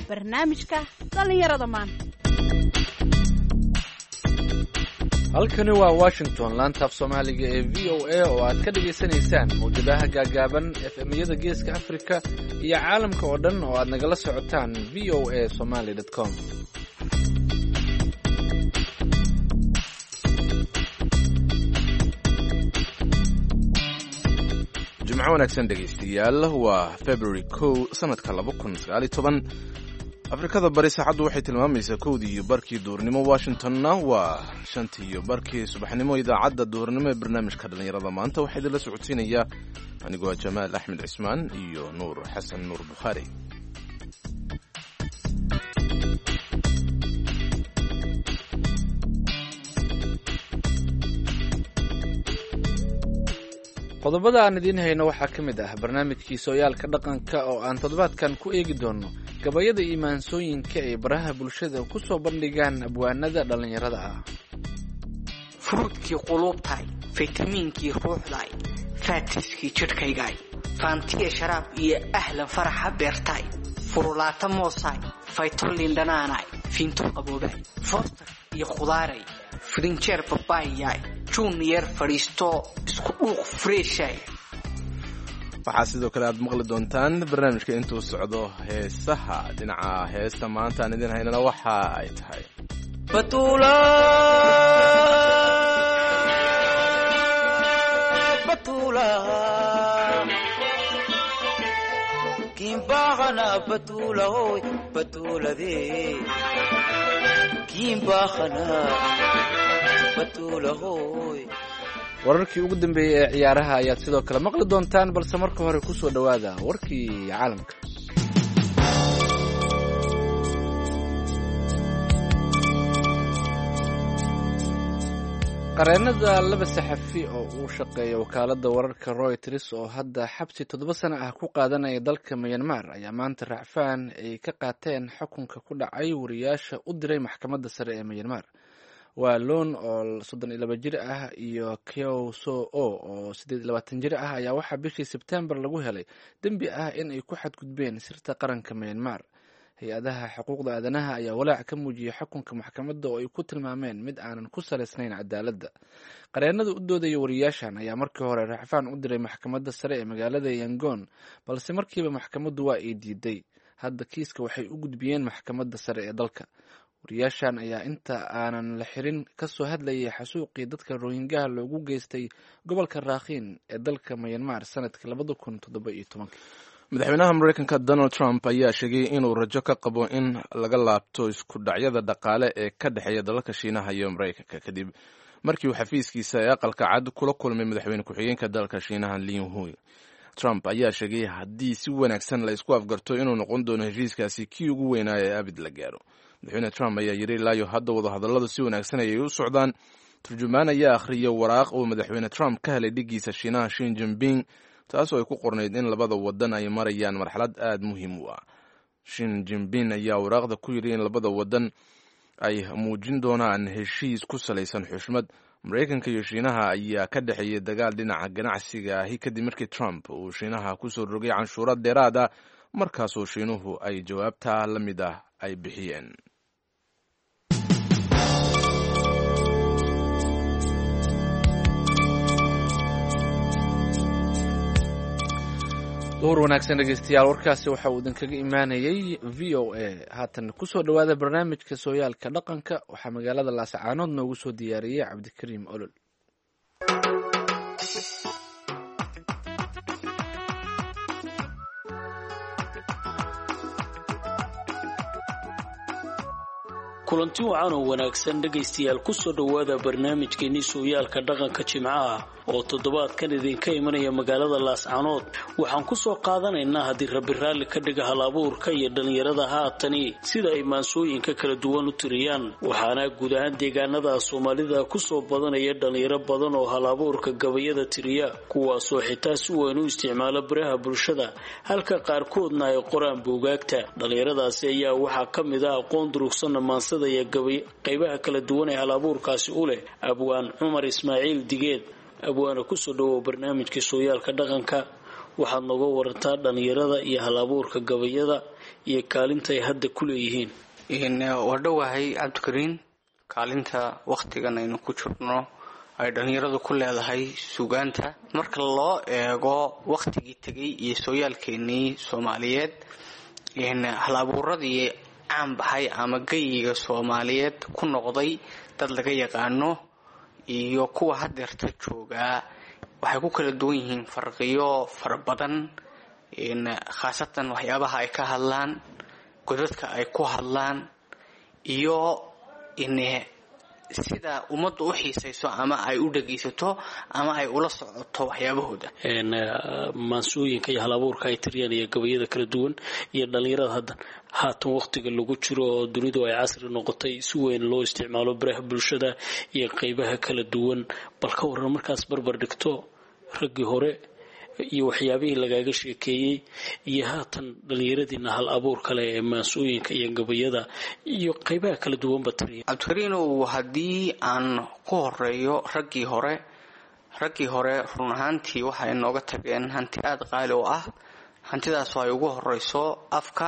barnaamijka dhallinyarada maanta. halkani waa Washington, laanta af Soomaaliga ee VOA oo aad ka dhageysanaysaan mowjadaha gaagaaban FM-yada Geeska Afrika iyo caalamka oo dhan oo aad nagala socotaan voasomali.com. jimco wanaagsan dhegeystayaal, waa February 1 sanadka 2019. afrikada bari saacaddu waxay tilmaamaysaa 1:00 duurnimo, Washingtonna waa 5:00 subaxnimo. idaacadda duurnimo ee barnaamijka dhallinyarada maanta waxaa idinla socodsiinaya anigoo Jamaal Axmed Cismaan iyo Nuur Xasan Nuur Bukhari. qodobada aan idiin hayno waxaa ka mid ah barnaamijkii sooyaalka dhaqanka oo aan toddobaadkan ku eegi doono gabayada iyo maansooyinka ay baraha bulshada ku soo bandhigaan abwaanada dhallinyarada ah. furuudkii quluubtahay, faytamiinkii ruuxdahay, faatiskii jidhkaygaay, faantiya sharaab iyo ahlan faraxa beertaay, furulaata moosaay, faytolin dhanaanaay, fiinto qaboobaay, foostar iyo khudaaray, firinjeer babaayaay, junior fadhiisto isku dhuuq freeshay. waxaa sidoo kale aad maqli doontaan barnaamijka intuu socdo heesaha. dhinaca heesta maanta aan idin haynana waxa ay tahay Batula Kimbahana Batula hoy Batula de Kimbahana Batula hoy. wararkii ugu dambeeyey ee ciyaaraha ayaad sidoo kale maqli doontaan, balse marka hore ku soo dhowaada warkii caalamka. qareenada laba saxafi oo uu shaqeeya wakaaladda wararka Reuters oo hadda xabsi 7 sano ah ku qaadanaya dalka Myanmar ayaa maanta racfaan ay ka qaateen xukunka ku dhacay wariyaasha u diray maxkamadda sare ee Myanmar. waa Loon oo 32 jir ah iyo Kyaw Soe oo 28 jir ah ayaa waxaa bishii Sebtembar lagu helay dembi ah in ay ku xadgudbeen sirta qaranka Myanmar. hay-adaha xuquuqda aadanaha ayaa walaac ka muujiyay xukunka maxkamadda oo ay ku tilmaameen mid aanan ku salaysnayn cadaaladda. qareenada u doodaya wariyaashan ayaa markii hore racfaan u diray maxkamadda sare ee magaalada Yangon, balse markiiba maxkamaddu waa ay diiday. hadda kiiska waxay u gudbiyeen maxkamadda sare ee dalka. wariyaashan ayaa inta aanan la xirin ka soo hadlayay xasuuqii dadka Rohingya loogu geystay gobolka Rakhine ee dalka Myanmar sanadkii 2017. madaxweynaha Mareykanka Donald Trump ayaa sheegay inuu rajo ka qabo in laga laabto isku dhacyada dhaqaale ee ka dhexeeya dalalka Shiinaha iyo Mareykanka kadib markii uu xafiiskiisa ee aqalka cad kula kulmay madaxweyne ku-xigeenka dalka Shiinaha Li Hui. Trump ayaa sheegay haddii si wanaagsan la isku afgarto inuu noqon doono heshiiskaasi kii ugu weynaa ee abid la gaaro. madaxweyne Trump ayaa yiri ilaa hadda wadahadalladu si wanaagsan ayay u socdaan. turjumaan ayaa akhriyay waraaq uu madaxweyne Trump ka helay dhigiisa Shiinaha Xi Jinping, taasoo ay ku qornayd in labada wadan ay marayaan marxalad aad muhiim u ah. Xi Jinping ayaa waraaqda ku yiri in labada wadan ay muujin doonaan heshiis ku salaysan xushmad. Mareykanka iyo Shiinaha ayaa ka dhexeeyay dagaal dhinaca ganacsiga ahi kadib markii Trump uu Shiinaha ku soo rogay canshuuro dheeraad ah, markaasoo Shiinuhu ay jawaabta la mid ah ay bixiyeen. duhur wanaagsan dhegeystayaal, warkaasi waxa uu idinkaga imaanayay VOA. haatan ku soo dhowaada barnaamijka sooyaalka dhaqanka. waxaa magaalada Laascaanood noogu soo diyaariyey Cabdikariim Olol. kulanti wacan oo wanaagsan dhegaystayaal, ku soo dhowaada barnaamijkeennii sooyaalka dhaqanka jimcaha oo toddobaadkan idinka imanaya magaalada Laascaanood. waxaan ku soo qaadanaynaa haddii rabbi raalli ka dhiga hal-abuurka iyo dhallinyarada haatani sida ay maansooyinka kala duwan u tiriyaan. waxaana guud ahaan deegaanada Soomaalida ku soo badanaya dhallinyaro badan oo hal-abuurka gabayada tiriya, kuwaasoo xitaa si weyn u isticmaala baraha bulshada, halka qaarkoodna ay qoraan buugaagta. dhallinyaradaasi ayaa waxaa ka mid ah aqoon durugsanna maansada iyo qaybaha kala duwan ee hal-abuurkaasi u leh abwaan Cumar Ismaaciil Digeed. abwaana ku soo dhawow barnaamijka sooyaalka dhaqanka. waxaad nooga warantaa dhalinyarada iyo hal-abuurka gabayada iyo kaalinta ay hadda ku leeyihiin. waa dhowahay cabdikariin. kaalinta wakhtigan aynu ku jirno ay dhalinyaradu ku leedahay suugaanta marka loo eego wakhtigii tegay iyo sooyaalkeenii soomaaliyeed, hal-abuuradii caan baxay ama geyiga soomaaliyeed ku noqday dad laga yaqaano iyo kuwa hadeerta joogaa waxay ku kala duwan yihiin farqiyo fara badan, khaasatan waxyaabaha ay ka hadlaan, godadka ay ku hadlaan, iyo sida ummaddu u xiisayso ama ay u dhagaysato ama ay ula socoto waxyaabahooda. maansooyinka iyo hal-abuurka ay tiriyaan iyo gabayada kala duwan iyo dhalinyarada haatan waqtiga lagu jiro oo dunidu ay casri noqotay si weyn loo isticmaalo baraha bulshada iyo qaybaha kala duwan, bal ka waran markaas barbar dhigto raggii hore iyo waxyaabihii lagaaga sheekeeyey iyo haatan dhalinyaradiina hal-abuur kale ee maansooyinka iyo gabayada iyo qaybaha kala duwanba tiriya. cabdikariinow, haddii aan ku horeeyo raggii hore run ahaantii waxay nooga tageen hanti aada qaali oo ah. hantidaas ay ugu horeyso afka,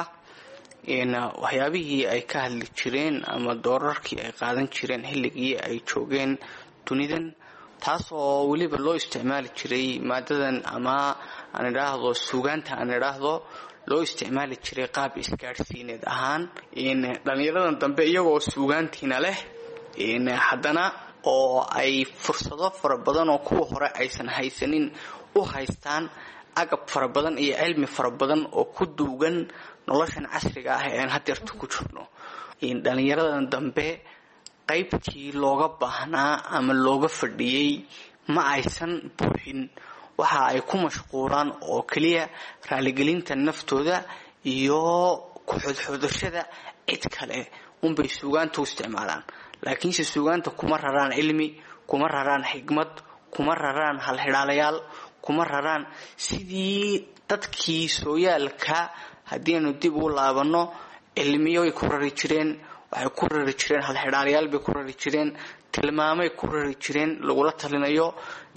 waxyaabihii ay ka hadli jireen ama doorarkii ay qaadan jireen xilligii ay joogeen dunidan, taas oo weliba loo isticmaali jiray maadadan ama aan idhaahdo suugaanta aan idhaahdo loo isticmaali jiray qaab isgaadhsiineed ahaan. dhalinyaradan dambe iyagoo suugaantiina leh haddana oo ay fursado fara badan oo kuwa hore aysan haysanin u haystaan agab fara badan iyo cilmi fara badan oo ku duugan noloshan casriga ah ee aan hadeerta ku jirno. dhalinyaradan dambe qaybtii looga baahnaa ama looga fadhiyey ma aysan buuxin. waxa ay ku mashquulaan oo keliya raaligelinta naftooda iyo ku-xodxodashada cid kale unbay suugaanta u isticmaalaan, laakiinse suugaanta kuma raraan cilmi, kuma raraan xigmad, kuma raraan halxidhaalayaal, kuma raraan sidii dadkii sooyaalka. haddii aanu dib u laabanno, cilmiyoay ku rari jireen, waxay ku rari jireen halxidhaalayaal bay ku rari jireen, tilmaamay ku rari jireen lagula talinayo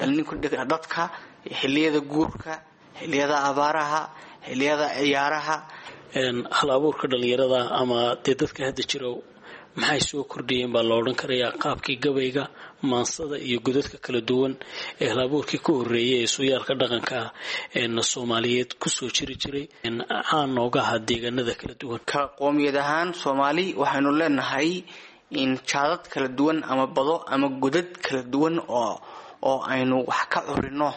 dadka xilliyada guurka, xilliyada abaaraha, xilliyada ciyaaraha. hal-abuurka dhalinyarada ama dee dadka hadda jiro maxay soo kordhiyeen baa la odhan karayaa qaabkii gabayga, maansada iyo godadka kala duwan ee hal-abuurkii ka horreeyay ee sooyaalka dhaqanka soomaaliyeed kusoo jiri jiray caan nooga ahaa deegaanada kala duwan. ka qoomiyad ahaan soomaali waxaynu leenahay jaadad kala duwan ama bado ama godad kala duwan oo aynu wax ka curino.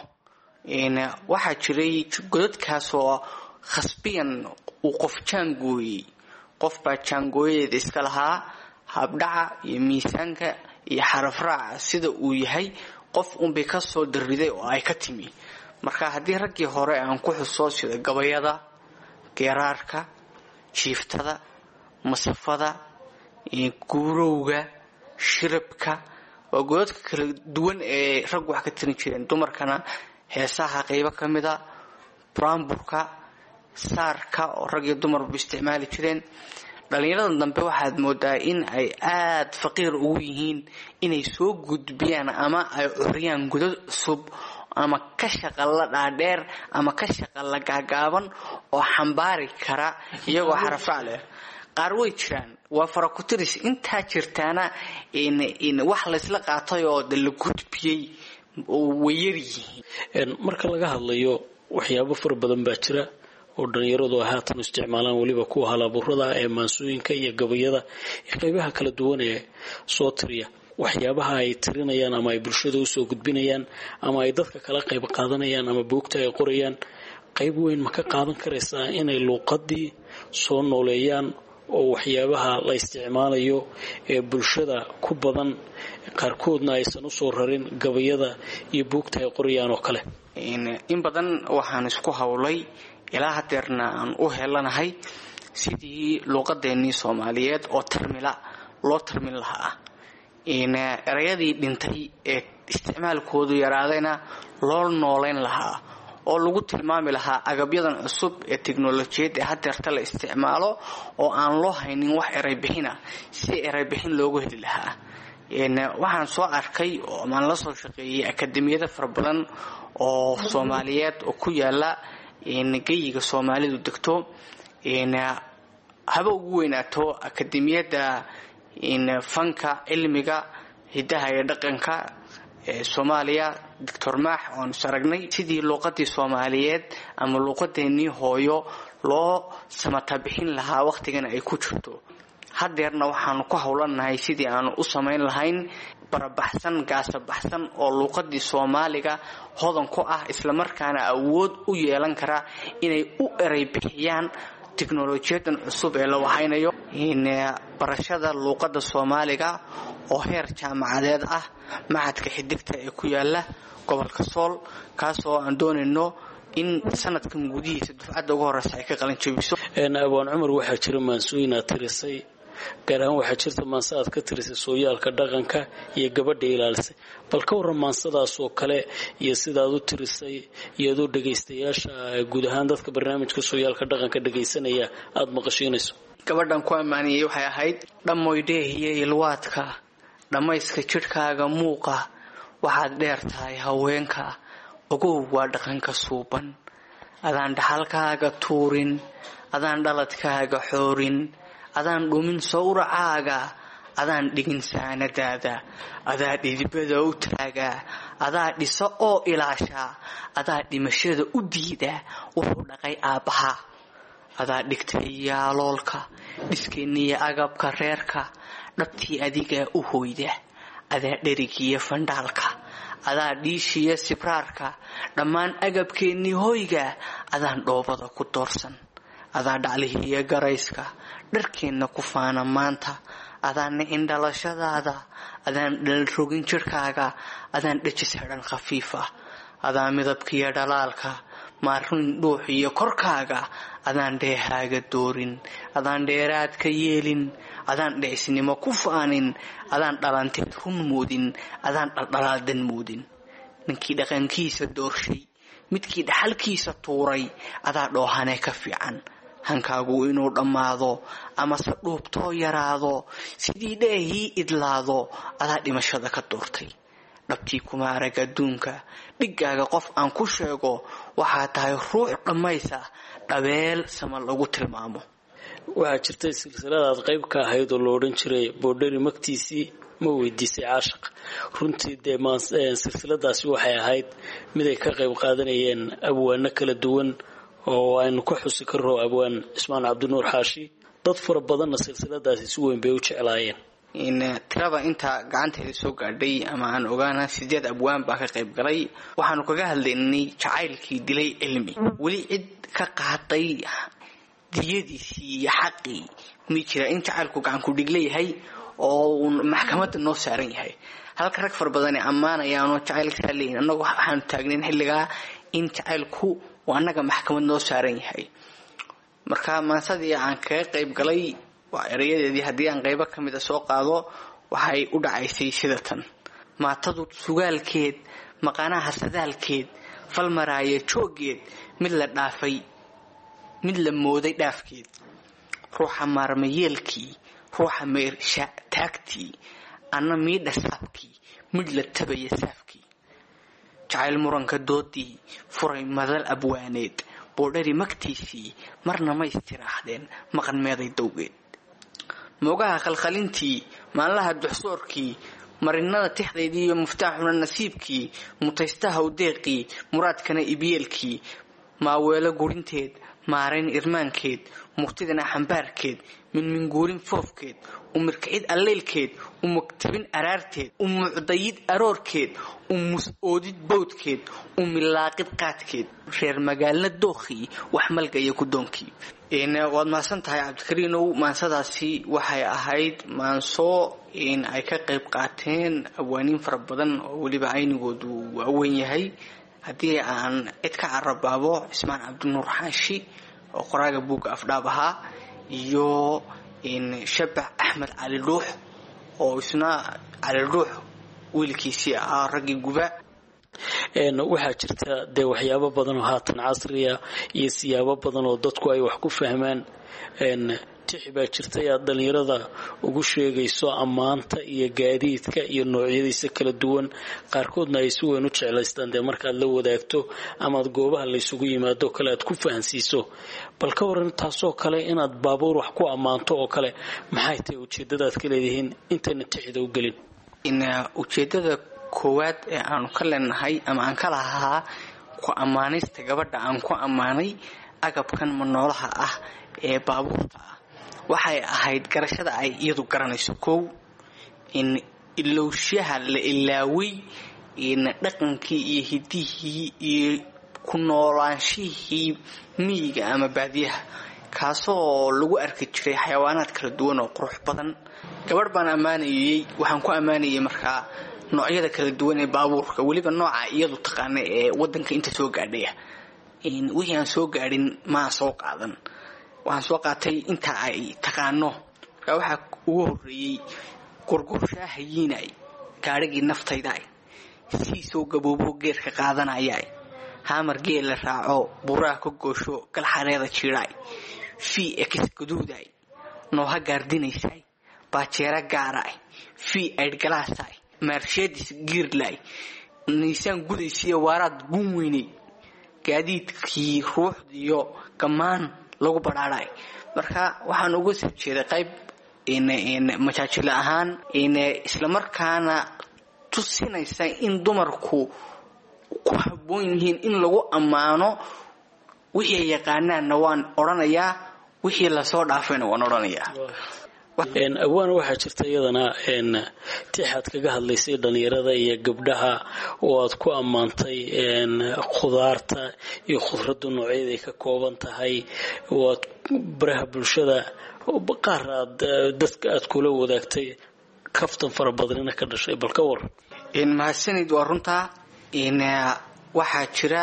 waxaa jiray godadkaas oo khasbiyan uu qof jaangooyey, qof baa jaangooyadeeda iska lahaa, habdhaca iyo miisaanka iyo xarafraaca sida uu yahay qof unbay ka soo dariday oo ay ka timi. marka haddii raggii hore aan ku xuso sida gabayada, geeraarka, jiiftada, masafada, guurowga, shirabka, waa godadka kala duwan ee raggu wax ka tirin jireen. dumarkana heesaha qaybo ka mida, buraanburka, saarka oo rag iyo dumarba isticmaali jireen. dhalinyaradan dambe waxaad moodaa in ay aada faqiir ugu yihiin inay soo gudbiyaan ama ay curiyaan godad cusub ama ka shaqalla dhaadheer ama ka shaqalla gaagaaban oo xambaari kara iyagoo xarafrac leh. qaar way jiraan, waa farakutiris. intaa jirtaana wax laysla qaatay oo de la gudbiyey way yaryihiin. marka laga hadlayo waxyaabo fara badan baa jira oo dhalinyaradu ay haatan isticmaalaan, weliba kuwa hal-abuurada ee maansooyinka iyo gabayada iyo qaybaha kala duwan ee soo tiriya. waxyaabaha ay tirinayaan ama ay bulshada usoo gudbinayaan ama ay dadka kala qayb qaadanayaan ama buugta ay qorayaan, qayb weyn ma ka qaadan karaysaa inay luuqadii soo nooleeyaan oo waxyaabaha la isticmaalayo ee bulshada ku badan qaarkoodna aysan usoo rarin gabayada iyo buugta ay qorayaan oo kale? in badan waxaan isku hawlay ilaa hadeerna aan u helanahay sidii luuqadeennii soomaaliyeed oo loo tarmin lahaa. erayadii dhintay ee isticmaalkoodu yaraadayna loo noolayn lahaa oo lagu tilmaami lahaa agabyadan cusub ee teknolojiyad ee hadeerta la isticmaalo oo aan loo haynin wax eraybixina si eraybixin loogu heli lahaa. waxaan soo arkay oo maan la soo shaqeeyey akademiyada fara badan oo soomaaliyeed oo ku yaala geyiga soomaalidu degto haba ugu weynaato akademiyadda fanka cilmiga hidaha iyo dhaqanka soomaaliya doctor maax oon is aragnay sidii luuqadii soomaaliyeed ama luuqadeenii hooyo loo samata bixin lahaa waqtigan ay ku jirto. hadeerna waxaanu ku howlanahay sidii aanu u samayn lahayn barabaxsan gaasabaxsan oo luuqadii soomaaliga hodan ku ah islamarkaana awood u yeelan kara inay u eray bixiyaan tiknoolajiyadan cusub ee la waxaynayo barashada luuqada soomaaliga oo heer jaamacadeed ah macadka xidigta ee ku yaala gobolka Sool kaasoo aan doonayno in sanadkan gudihiisa dufcadda ugu horeysa ay ka qalin jabiso. abaan cumar waxaa jira maansooyin aad tirisay gaar ahaan waxaa jirta maanse aad ka tirisay sooyaalka dhaqanka iyo gabadha ilaalisay bal ka warran maansadaas oo kale iyo sidaad u tirisay iyadoo dhagaystayaasha guud ahaan dadka barnaamijka sooyaalka dhaqanka dhagaysanaya aad maqashiinayso. gabadhan ku ammaaniyay waxay ahayd dhammoydheehiye ilwaadka dhammayska jidhkaaga muuqa waxaad dheer tahay haweenka ogow waa dhaqanka suuban adaan dhaxalkaaga tuurin adaan dhaladkaaga xoorin adaan dhumin sawracaaga adaan dhigin saanadaada adaa dhidibada u taaga adaa dhisa oo ilaasha adaa dhimashada u diida wuxuu dhaqay aabbaha adaa dhigtay yaaloolka dhiskeeniya agabka reerka dhabtii adigaa u hoyda adaa dherigiya fandhaalka adaa dhiishiya sibraarka dhammaan agabkeennii hoyga adaan dhoobada ku doorsan adaa dhaclihiiya garayska dharkeenna ku faana maanta adaan nicin dhalashadaada adaan dhalrogin jidhkaaga adaan dhejis xidhan khafiif ah adaa midabkiiyo dhalaalka maarin dhuux iyo korkaaga adaan dheehaaga doorin adaan dheeraadka yeelin adaan dhecisnimo ku faanin adaan dhalanteed run moodin adaan dhaldhalaaldan moodin ninkii dhaqankiisa doorshay midkii dhaxalkiisa tuuray adaa dhoohanee ka fiican hankaagu inuu dhammaado amase dhuubtoo yaraado sidii dheehii idlaado adaa dhimashada ka doortay dhabtii kuma arag adduunka dhigaaga qof aan ku sheego waxaa tahay ruux dhammaysa dhabeel sama lagu tilmaamo. waxaa jirtay silsiladaad qayb ka ahayd oo la odhan jiray boodhari magtiisii ma weydiisay caashaq runtii dee silsiladaasi waxay ahayd mid ay ka qayb qaadanayeen abwaano kala duwan oo aynu ka xusi karno abwaan cismaan cabdinuur xaashi dad fara badanna silsiladaasi si weyn bay u jeclaayeen. tirada inta gacanteeda soo gaadhay ama aan ogaana 8 abwaan baa ka qayb galay waxaanu kaga hadlaynay jacaylkii dilay cilmi weli cid ka qaaday diyadiisii iyo xaqii ma jira in jacaylku gacan ku dhig leeyahay oo maxkamadda noo saaran yahay halka rag far badan ay ammaanayaanoo jacaylka leeyahay annagu waxaanu taagnayn xilligaa in jacaylku waa annaga maxkamad noo saaran yahay. marka maansadii aan kaga qayb galay waa erayadeedii haddii aan qaybo ka mid a soo qaado waxay u dhacaysay sida tan maatadu sugaalkeed maqanaha sadaalkeed falmaraaya jooggeed mid la dhaafay mid la mooday dhaafkeed ruuxa maarmayeelkii ruuxa meersha taagtii anna miidha saabkii mid la tabaya saafkii jacayl muranka doodii furay madal abwaaneed boodhari magtiisii marna ma istiraahdeen maqan meeday dowgeed moogaha khalkhalintii maanlaha duxsoorkii marinada tixdeedii iyo muftaaxuna nasiibkii mutaystaha udeeqii muraadkana ibyeelkii maaweelo gurinteed maarayn irmaankeed muqtidana xambaarkeed minguurin foofkeed umirkicid alleylkeed umagtabin araarteed umucdayid aroorkeed umus-oodid bowdkeed umilaaqid qaadkeed reer magaalna dookhii wax malgaya gudoonkii. waad mahadsan tahay cabdikariinow maansadaasi waxay ahayd maanso ay ka qayb qaateen abwaaniin fara badan oo weliba aynigoodu waaweyn yahay haddii aan cid ka carabaabo cismaan cabdinuur xaashi oo qoraaga buugga afdhaab ahaa iyo shabax axmed cali dhuux oo isna cali dhuux wiilkiisii ahaa raggii guba. waxaa jirta dee waxyaabo badan oo haatan casriya iyo siyaabo badan oo dadku ay wax ku fahmaan tixi baa jirtay aad dhalinyarada ugu sheegayso ammaanta iyo gaadiidka iyo noocyadiisa kala duwan qaarkoodna ay si weyn u jeclaystaan dee markaad la wadaagto amaad goobaha laysugu yimaado kale aad ku fahansiiso bal ka waran taasoo kale inaad baabuur wax ku ammaanto oo kale maxay tahay ujeedadaad ka leedihiin intayna tixida u gelin ujeedada koowaad ee aanu ka leenahay ama aan ka lahaa ku ammaanista gabadha aan ku ammaanay agabkan manoolaha ah ee baabuurta ah waxay ahayd garashada ay iyadu garanayso kow in ilowshaha la ilaaway in dhaqankii iyo hidihii iyo ku noolaanshihii miyiga ama baadiyaha kaasoo lagu arki jiray xayawaanaad kala duwan oo qurux badan gabadh baan ammaanayay waxaan ku ammaanayay markaa noocyada kala duwan ee baabuurka weliba nooca iyadu taqaana ee wadanka inta soo gaadhaya wixii aan soo gaadhin maa soo qaadan waxaan soo qaatay inta ay taqaano markaa waxaa ugu horreeyey gurgurshaahayinay gaadhigii naftayda siisoo gaboobo geerka qaadanaya haamar geel la raaco buuraha ka goosho galxareeda jiidhay fii ex gaduuday nooha gaardinaysay baajeera gaaray fii aydhgalaasay mercedes giirlay niisaan gudaysiiyo waaraad guun weynay gaadiidkii ruuxdiyo gammaan lagu badhaadhay marka waxaan uga soo jeeday qayb majaajilo ahaan islamarkaana tusinaysa in dumarku ku habboon yihiin in lagu ammaano wixii ay yaqaanaanna waan odhanayaa wixii lasoo dhaafayna waan odhanayaa awaan waxaa jirta iyadana tixaad kaga hadlaysay dhalinyarada iyo gabdhaha oo aad ku ammaantay khudaarta iyo khudraddu noocyaday ka kooban tahay oo aad baraha bulshada qaar dadka aad kula wadaagtay kaftan fara badanina ka dhashay bal ka war mahadsanid waa runtaa waxaa jira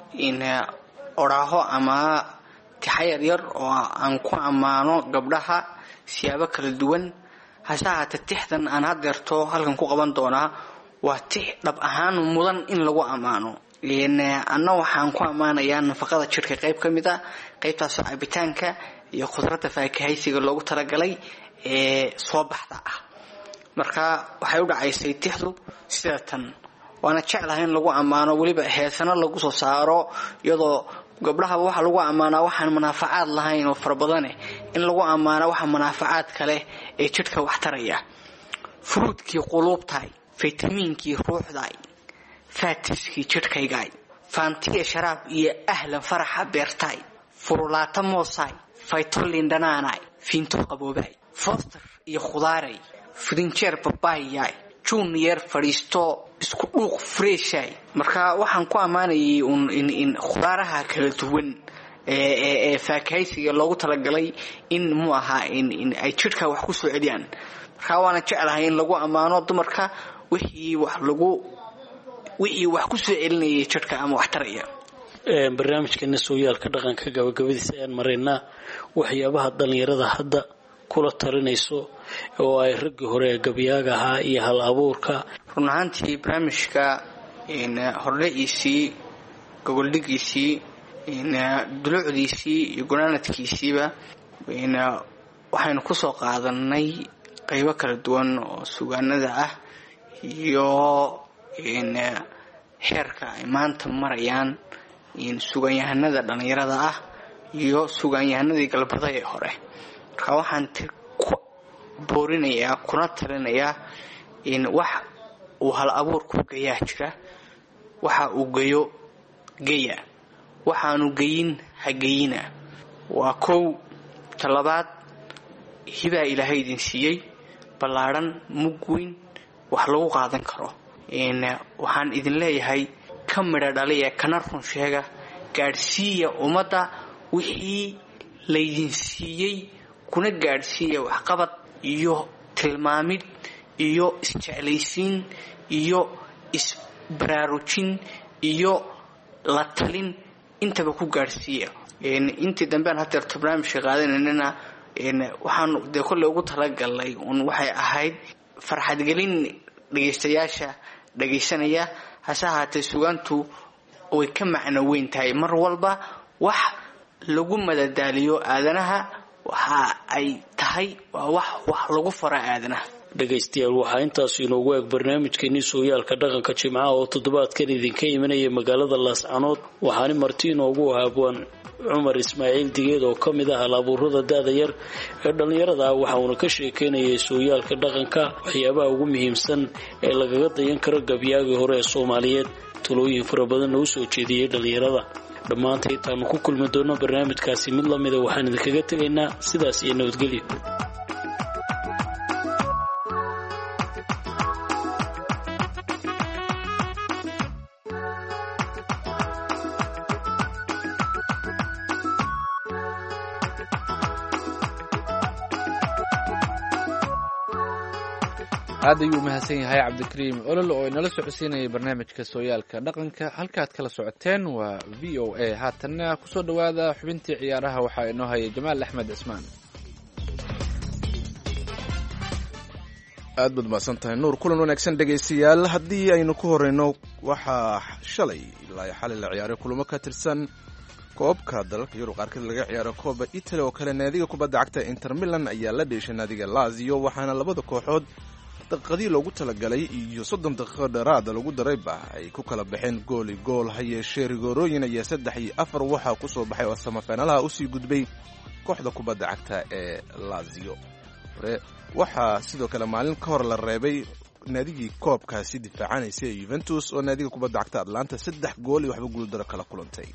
odhaaho ama tixa yaryar oo aan ku ammaano gabdhaha siyaabo kala duwan hase ahaatee tixdan aan hadeerto halkan ku qaban doonaa waa tix dhab ahaan mudan in lagu ammaano anna waxaan ku ammaanayaa nafaqada jidhka qayb ka mid a qaybtaasoo cabitaanka iyo khudradda faakahaysiga loogu talagalay ee soo baxda ah marka waxay u dhacaysay tixdu sida tan waana jeclahay in lagu ammaano weliba heesano lagu soo saaro iyadoo gabdhaha waxa lagu ammaanaa waxaan manaafacaad lahayn oo farbadane in lagu ammaano waxa manaafacaad kale ee jidhka wax taraya fruudkii quluubtaay fitamiinkii ruuxdaay faatiskii jidhkaygaay faantiya sharaab iyo ahlan faraxa beertaay furulaata moosaay faytolin dhanaanaay fiinto qaboobaay foster iyo khudaaray frinjeer babaayay junior fadhiisto isku dhuuq freeshay marka waxaan ku ammaanayay in khudaaraha kala duwan ee faakahaysiga loogu talagalay in mu aha in ay jidhka wax ku soo celiyaan marka waana jeclahay in lagu ammaano dumarka wixii wax ku soo celinayay jidhka ama wax taraya barnaamijkeena sooyaalka dhaqanka gabagabadiisa ayaan maraynaa waxyaabaha dhalinyarada hadda kula talinayso oo ay raggii hore gabyaaga ahaa iyo hal abuurka run ahaantii barnaamijka hordhaciisii gogoldhigiisii dulucdiisii iyo gunaanadkiisiiba waxaynu kusoo qaadanay qaybo kala duwan oo sugaanada ah iyo heerka ay maanta marayaan sugaanyahanada dhalinyarada ah iyo sugaanyahanadii galbada ee hore marka waxaan ku boorinayaa kuna talinayaa in wax uu hal abuurku gayaa jira waxa uu gayo gaya waxaanu gayin ha gayina waa kow talabaad hibaa ilaahay idin siiyey ballaadhan mug weyn wax lagu qaadan karo waxaan idin leeyahay ka midha dhaliya kana run sheega gaadhsiiya ummadda wixii laydin siiyey kuna gaadhsiiya waxqabad iyo tilmaamid iyo isjeclaysiin iyo isbaraarujin iyo la talin intaba ku gaadhsiiya intii dambean hadeerto barnaamijka qaadananana waxaan dee kolley ugu talagalnay waxay ahayd farxadgelin dhegaystayaasha dhagaysanaya hase ahaatee sugaantu way ka macno weyn tahay mar walba wax lagu madadaaliyo aadanaha waxa ay tahay waa wax lagu fara aadanaha. dhegaystayaal waxaa intaas inoogu eeg barnaamijkeennii sooyaalka dhaqanka jimcaha oo toddobaadkan idinka imanaya magaalada laascanood. waxaani marti inoogu ahaa abwaan cumar ismaaciil digeed oo ka mid ah hal-abuurada da-da yar ee dhallinyarada ah. waxa uuna ka sheekeynayay sooyaalka dhaqanka, waxyaabaha ugu muhiimsan ee lagaga dayan karo gabyaagii hore ee soomaaliyeed, talooyin fara badanna u soo jeediyey dhallinyarada. dhammaanta intaanu ku kulmi doono barnaamijkaasi mid la mida waxaan idinkaga tegaynaa sidaas iyo nabadgelyo. aad ayuu mahadsan yahay cabdikariim olol oo inala socodsiinayay barnaamijka sooyaalka dhaqanka. halkaad kala socoteen waa v o a. haatanna kusoo dhowaada xubintii ciyaaraha. waxaa inoo hayay jamaal axmed cismaan. aad baad mahadsan tahay nuur. kulan wanaagsan dhegaystayaal. haddii aynu ku horeyno, waxaa shalay ilaa xalay la ciyaaray kulamo ka tirsan koobka dalalka yurub qaarkeed laga ciyaaro kooba italy oo kale. naadiga kubadda cagta inter milan ayaa la dheeshay naadiga lazio, waxaana labada kooxood daqiiqadii loogu talagalay iyo 30 daqiiqo dheeraada lagu darayba ay ku kala baxeen gooli gool. ha yeeshee rigoorooyin ayaa 3 iyo 4 waxaa ku soo baxay oo samafinalaha usii gudbay kooxda kubadda cagta ee lazio. waxaa sidoo kale maalin ka hor la reebay naadigii koobkaasi difaacanaysay ee Juventus oo naadiga kubadda cagta Atlanta 3 gool iyo waxba guuldaro kala kulantay.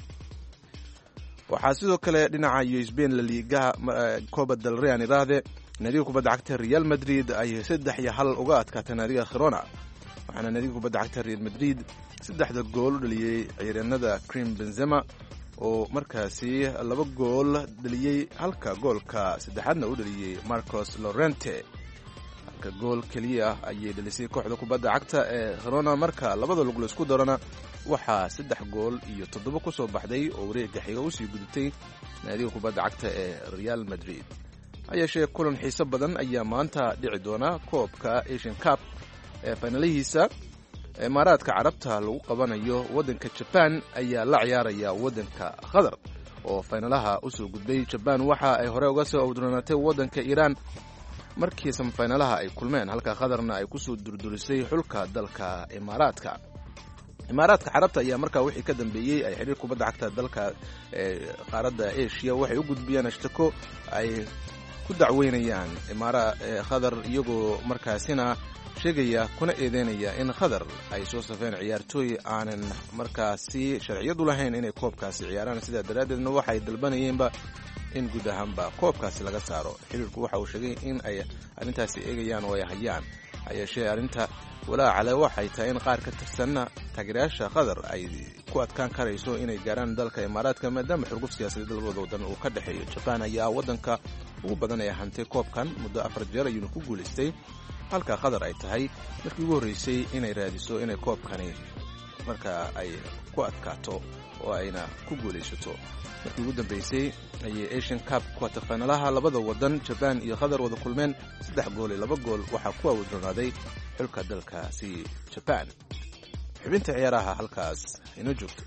waxaa sidoo kale dhinaca Spain La Liga Copa del Rey aan iraahde naadiga kubadda cagta Real Madrid ay 3-1 uga adkaatay naadiga Girona, waxaana naadiga kubadda cagta Real Madrid 3 gool u dhaliyay ciyaaryahanada Karim Benzema oo markaasi 2 gool dhaliyay, halka goolka saddexaadna u dhaliyay Marcos Llorente. halka gool kaliya ayay dhalisay kooxda kubadda cagta ee Girona. marka labada lug la isku darana waxaa 3 gool iyo 7 ku soo baxday oo wareegga xiga u sii gudubtay naadiga kubadda cagta ee Real Madrid. hayeeshee kulan xiiso badan ayaa maanta dhici doona. koobka Asian Cup ee finalihiisa imaaraadka carabta lagu qabanayo waddanka Japan ayaa la ciyaaraya waddanka Qatar oo finalaha u soo gudbay. Japan waxa ay hore uga soo awdurnaatay waddanka Iran markii semifinalaha ay kulmeen, halka Qatarna ay ku soo durdurisay xulka dalka imaaraadka carabta ayaa markaa wixii ka dambeeyay ay xiriir kubadda cagta dalka qaaradda Asia waxay u gudbiyeen ashtako ay ku dacweynayaan Qatar, iyagoo markaasina sheegaya kuna eedeynaya in Qatar ay soo safeen ciyaartooy aanan markaasi sharciyadu lahayn inay koobkaasi ciyaaraan. sidaa daraaddeedna waxay dalbanayeenba in guud ahaanba koobkaasi laga saaro. xiriirku waxa uu sheegay in ay arrintaasi eegayaan oo ay hayaan. hayeeshee arrinta walaacale waxay tahay in qaar ka tirsanna taageerayaasha Qatar ay ku adkaan karayso inay gaaraan dalka imaaraadka, maadaama xurguf siyaasadeed labada waddan uu ka dhexeeyo. Japan ayaa waddanka ugu badan ee hantay koobkan muddo 4 jeer ayuuna ku guulaystay, halka Qatar ay tahay markii ugu horreysay inay raadiso inay koobkani marka ay ku adkaato oo ayna ku guulaysato. markii ugu dambeysay ayay Asian Cup quarter finalaha labada waddan Japan iyo Qatar wada kulmeen 3 gool iyo 2 gool waxaa ku awdurnaaday xulka dalkaasi Japan. xubinta ciyaaraha halkaas inoo joogto.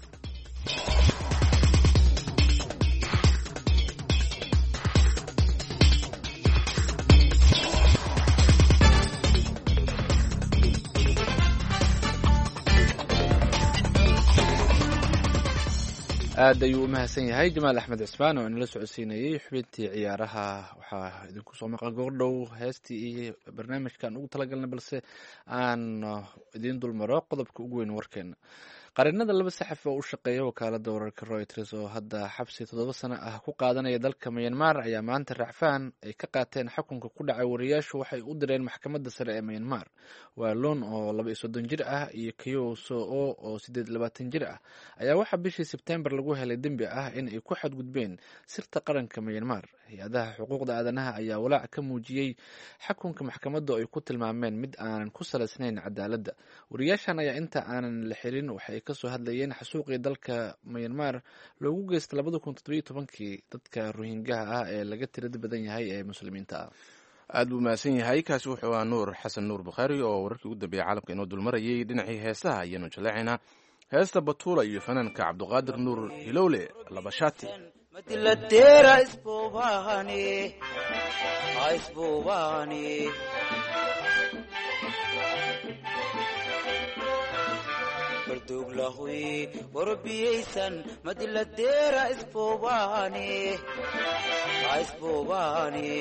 aad ayuu u mahadsan yahay jamaal axmed cismaan oo inala socodsiinayay xubintii ciyaaraha. waxaa idinku soo maqan goordhow heestii iyo barnaamijkan ugu talagalna, balse aan idiin dulmaro qodobka ugu weyn warkeena. qarinada 2 saxafi oo u shaqeeya wakaalada wararka Reuters oo hadda xabsi 7 sano ah ku qaadanaya dalka Myanmar ayaa maanta racfaan ay ka qaateen xukunka ku dhacay wariyaashu waxay u direen maxkamadda sare ee Myanmar. waa Loon oo 32 jir ah iyo Kyaw Soe oo 28 jir ah ayaa waxaa bishii Sebtembar lagu helay dembi ah in ay ku xadgudbeen sirta qaranka Myanmar. hay-adaha xuquuqda aadanaha ayaa walaac ka muujiyey xukunka maxkamadda oo ay ku tilmaameen mid aanan ku salaysnayn cadaaladda. wariyaashan ayaa inta aanan la xirin waxay kasoo hadlayeen xasuuqii dalka Myanmar loogu geystay 2017 dadka Rohingyaha ah ee laga tirada badan yahay ee muslimiinta ah. aad buu mahadsan yahay. kaasi wuxuu ahaa Nuur Xasan Nuur Bukhaari oo wararkii ugu dambeeyay caalamka inoo dulmarayay. dhinacii heesaha ayaanu jaleecaynaa heesta Batuula iyo fanaanka Cabduqaadir Nuur Hilowle Labashati. madilatera isbobani isbobani barduglahui warbiyaysan madilatera isbobani isbobani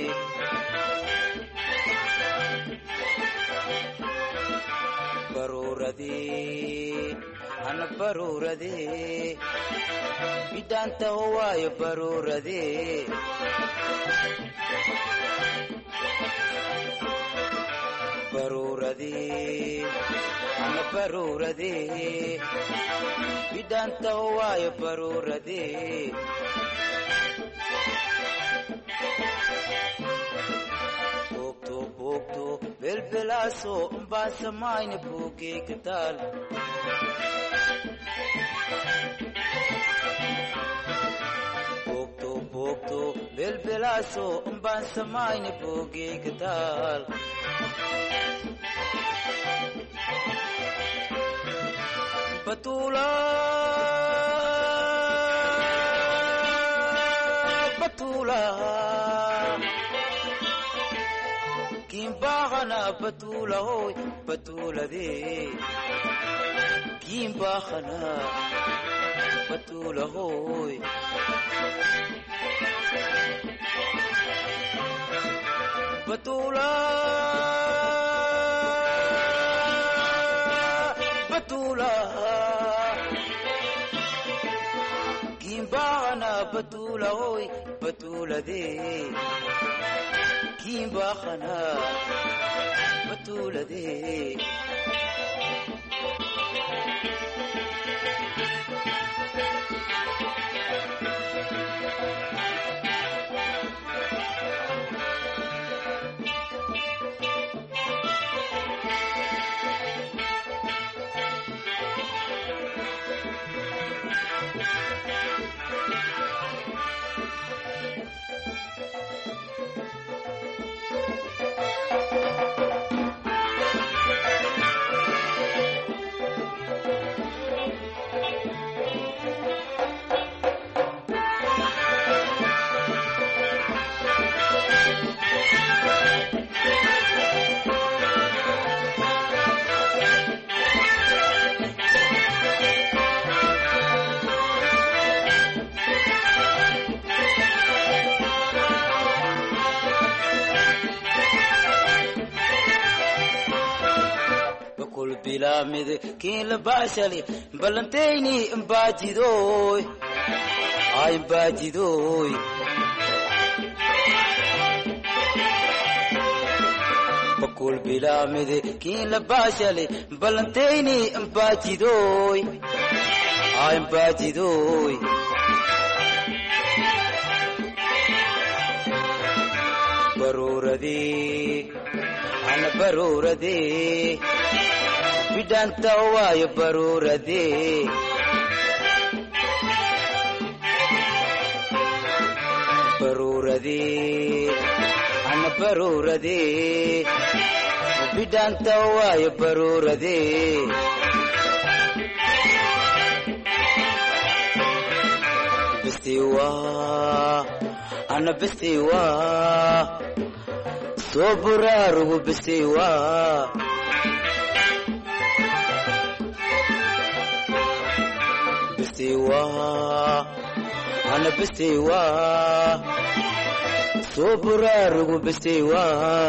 baruradi ana baruradi bidanta huwayo baruradi baruradi ana baruradi bidanta huwayo baruradi bogto belbelaso mbasamayne buge katal bogto belbelaso mbasamayne buge katal batula batula kimbahana batula hoy batula de kimbahana batula hoy batula batula kimbahana batula hoy batula de kimbahana batula de bilamid kin la bashali balantayni imbajidoy ay imbajidoy bakul bilamid kin la bashali balantayni imbajidoy ay imbajidoy baruradi ana baruradi bidanta huwayo baruradi baruradi ana baruradi bidanta huwayo baruradi bistiwa ana bistiwa soburarugu bistiwa bistiwa ana bistiwa soburarugu bistiwa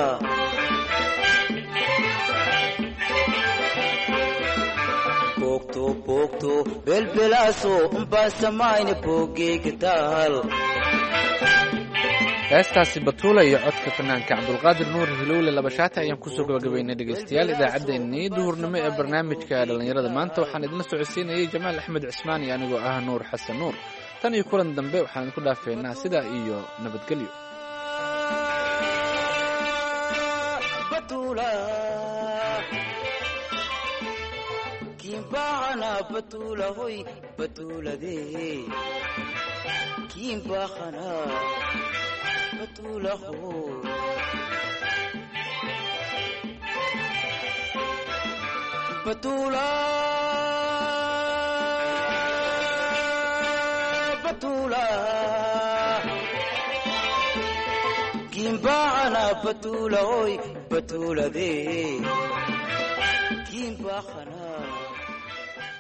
bogto belbelaso mbasamayne buge katal heestaasi batuula iyo codka fanaanka cabdulqaadir nuur hilowle labashaata ayaan kusoo gabagabaynay dhegaystayaal idaacaddeenii duhurnimo ee barnaamijka dhallinyarada maanta waxaan idinla socodsiinayay jamaal axmed cismaan iyo anigoo ah nuur xasan nuur tan iyo kulan dambe waxaan idinku dhaafeynaa sidaa iyo nabadgelyo kimbahana batula hoy batula de kimbahana batula hoy batula batula kiimbaxana batuula hoy batuuladee kiimbaxana